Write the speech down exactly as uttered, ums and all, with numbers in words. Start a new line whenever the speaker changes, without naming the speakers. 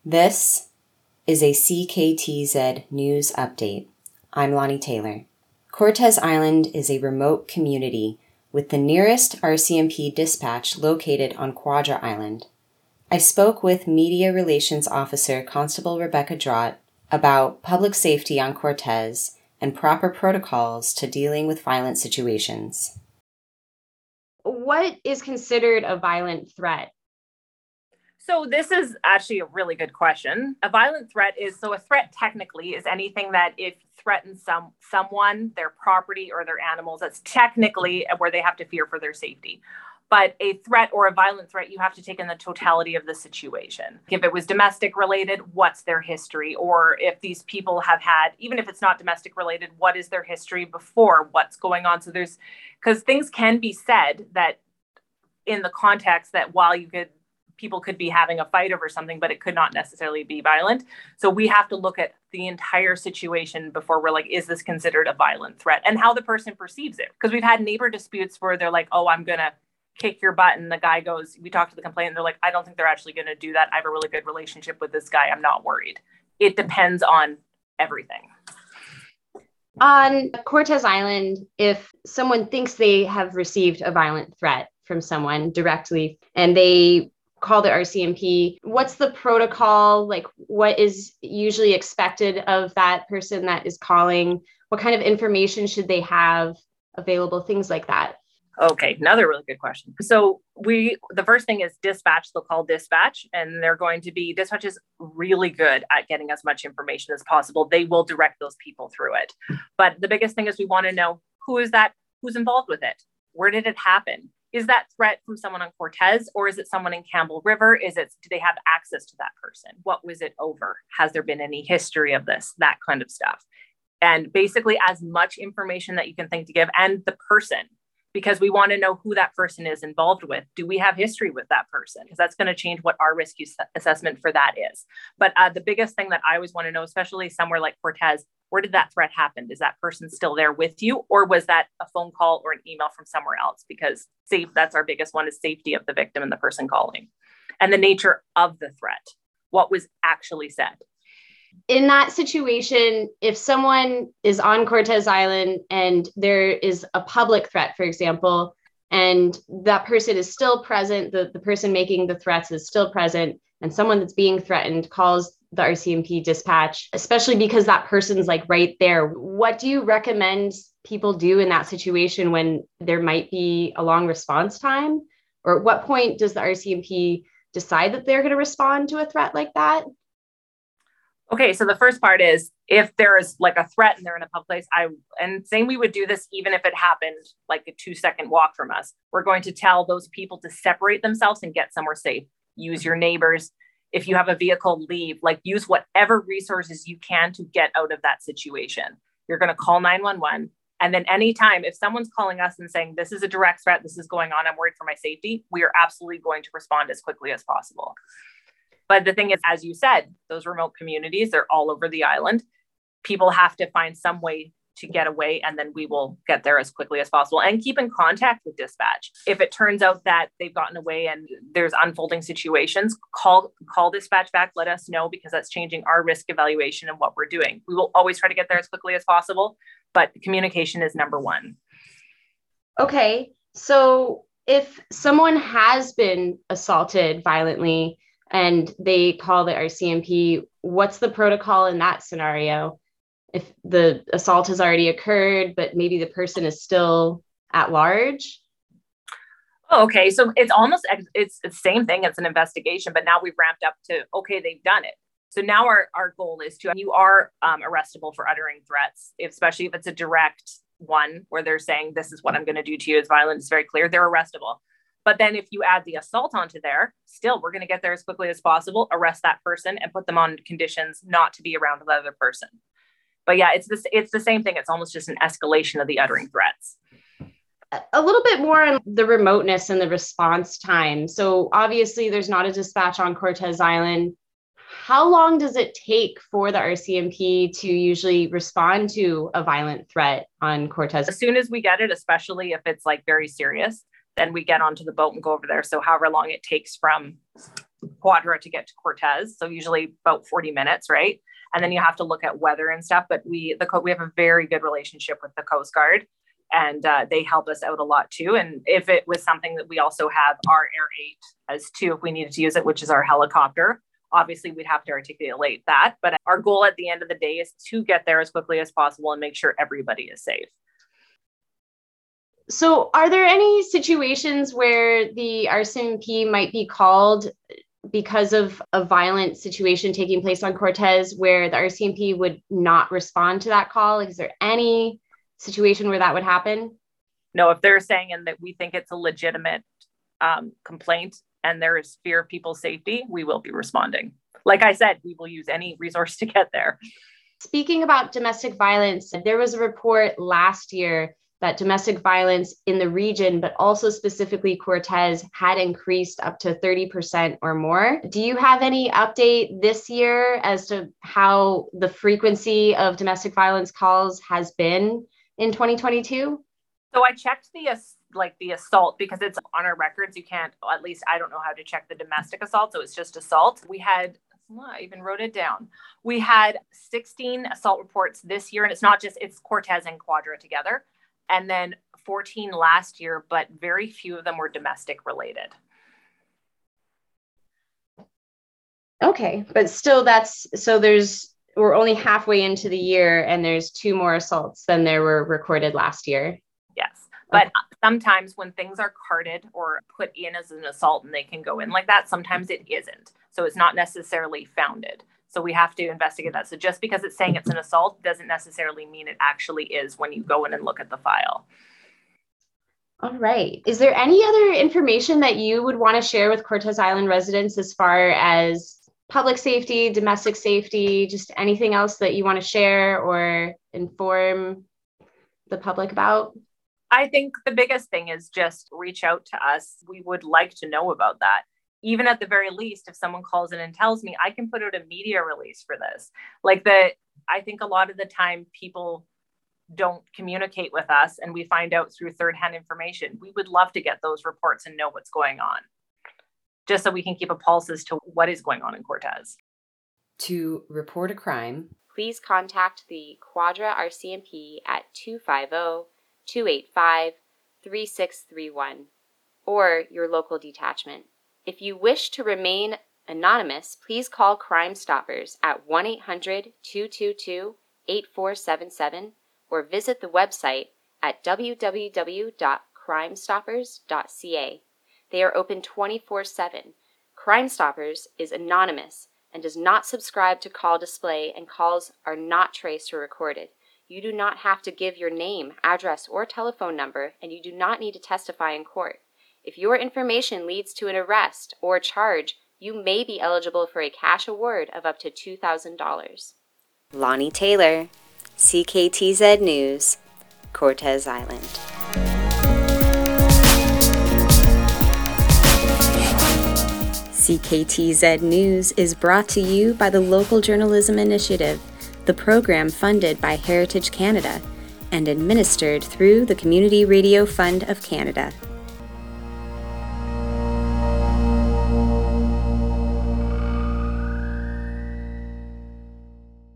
This is a C K T Z News Update. I'm Lonnie Taylor. Cortes Island is a remote community with the nearest R C M P dispatch located on Quadra Island. I spoke with Media Relations Officer Constable Rebecca Drott about public safety on Cortes and proper protocols to dealing with violent situations.
What is considered a violent threat?
So this is actually a really good question. A violent threat is, so a threat technically is anything that if threatens some someone, their property or their animals, that's technically where they have to fear for their safety. But a threat or a violent threat, you have to take in the totality of the situation. If it was domestic related, what's their history? Or if these people have had, even if it's not domestic related, what is their history before? What's going on? So there's, because things can be said that in the context that while you could, people could be having a fight over something, but it could not necessarily be violent. So we have to look at the entire situation before we're like, is this considered a violent threat? And how the person perceives it. Because we've had neighbor disputes where they're like, oh, I'm going to kick your butt. And the guy goes, we talked to the complainant, they're like, I don't think they're actually going to do that. I have a really good relationship with this guy. I'm not worried. It depends on everything.
On Cortes Island, if someone thinks they have received a violent threat from someone directly and they call the R C M P, what's the protocol? Like, what is usually expected of that person that is calling? What kind of information should they have available? Things like that.
Okay, another really good question. So we, the first thing is dispatch. They'll call dispatch, and they're going to be, dispatch is really good at getting as much information as possible. They will direct those people through it. But the biggest thing is we want to know who is that, who's involved with it? Where did it happen? Is that threat from someone on Cortes, or is it someone in Campbell River? Is it, do they have access to that person? What was it over? Has there been any history of this? That kind of stuff. And basically as much information that you can think to give, and the person, because we want to know who that person is involved with. Do we have history with that person? Because that's going to change what our risk assessment for that is. But uh, the biggest thing that I always want to know, especially somewhere like Cortes, where did that threat happen? Is that person still there with you? Or was that a phone call or an email from somewhere else? Because safe, that's our biggest one, is safety of the victim and the person calling. And the nature of the threat. What was actually said.
In that situation, if someone is on Cortes Island and there is a public threat, for example, and that person is still present, the, the person making the threats is still present, and someone that's being threatened calls the R C M P dispatch, especially because that person's like right there, what do you recommend people do in that situation when there might be a long response time? Or at what point does the R C M P decide that they're going to respond to a threat like that?
Okay, so the first part is if there is like a threat and they're in a public place, I and saying we would do this even if it happened like a two second walk from us, we're going to tell those people to separate themselves and get somewhere safe. Use your neighbors. If you have a vehicle, leave, like use whatever resources you can to get out of that situation. You're going to call nine one one. And then anytime, if someone's calling us and saying, this is a direct threat, this is going on, I'm worried for my safety, we are absolutely going to respond as quickly as possible. But the thing is, as you said, those remote communities, they're all over the island. People have to find some way to get away, and then we will get there as quickly as possible and keep in contact with dispatch. If it turns out that they've gotten away and there's unfolding situations, call call dispatch back, let us know, because that's changing our risk evaluation and what we're doing. We will always try to get there as quickly as possible, but communication is number one.
Okay, so if someone has been assaulted violently and they call the R C M P, what's the protocol in that scenario? If the assault has already occurred, but maybe the person is still at large?
Oh, okay, so it's almost, it's the same thing. It's an investigation, but now we've ramped up to, okay, they've done it. So now our, our goal is to, you are um, arrestable for uttering threats, especially if it's a direct one where they're saying, this is what I'm going to do to you is violent. It's very clear. They're arrestable. But then if you add the assault onto there, still, we're going to get there as quickly as possible, arrest that person and put them on conditions not to be around the other person. But yeah, it's this, it's the same thing. It's almost just an escalation of the uttering threats.
A little bit more on the remoteness and the response time. So obviously there's not a dispatch on Cortes Island. How long does it take for the R C M P to usually respond to a violent threat on Cortes?
As soon as we get it, especially if it's like very serious, then we get onto the boat and go over there. So however long it takes from Quadra to get to Cortez. So usually about forty minutes, right? And then you have to look at weather and stuff. But we, the we have a very good relationship with the Coast Guard, and uh, they help us out a lot too. And if it was something that we also have our Air eight as too, if we needed to use it, which is our helicopter, obviously we'd have to articulate that. But our goal at the end of the day is to get there as quickly as possible and make sure everybody is safe.
So are there any situations where the R C M P might be called because of a violent situation taking place on Cortez where the R C M P would not respond to that call? Like, is there any situation where that would happen?
No, if they're saying and that we think it's a legitimate um, complaint and there is fear of people's safety, we will be responding. Like I said, we will use any resource to get there.
Speaking about domestic violence, there was a report last year that domestic violence in the region, but also specifically Cortez, had increased up to thirty percent or more. Do you have any update this year as to how the frequency of domestic violence calls has been in twenty twenty-two?
So I checked the like the assault because it's on our records. You can't, at least I don't know how to check the domestic assault. So it's just assault. We had, well, I even wrote it down. We had sixteen assault reports this year. And it's not just, it's Cortez and Quadra together. And then fourteen last year, but very few of them were domestic related.
Okay, but still that's, so there's, we're only halfway into the year and there's two more assaults than there were recorded last year.
Yes, but okay. Sometimes when things are carded or put in as an assault and they can go in like that, sometimes it isn't. So it's not necessarily founded. So we have to investigate that. So just because it's saying it's an assault doesn't necessarily mean it actually is when you go in and look at the file.
All right. Is there any other information that you would want to share with Cortez Island residents as far as public safety, domestic safety, just anything else that you want to share or inform the public about?
I think the biggest thing is just reach out to us. We would like to know about that. Even at the very least, if someone calls in and tells me, I can put out a media release for this. Like the, I think a lot of the time people don't communicate with us and we find out through third-hand information. We would love to get those reports and know what's going on, just so we can keep a pulse as to what is going on in Cortez.
To report a crime,
please contact the Quadra R C M P at two five zero, two eight five, three six three one or your local detachment. If you wish to remain anonymous, please call Crime Stoppers at one eight hundred, two two two, eight four seven seven or visit the website at w w w dot crime stoppers dot c a. They are open twenty-four seven. Crime Stoppers is anonymous and does not subscribe to call display, and calls are not traced or recorded. You do not have to give your name, address, or telephone number, and you do not need to testify in court. If your information leads to an arrest or charge, you may be eligible for a cash award of up to two thousand dollars.
Lonnie Taylor, C K T Z News, Cortez Island. C K T Z News is brought to you by the Local Journalism Initiative, the program funded by Heritage Canada and administered through the Community Radio Fund of Canada.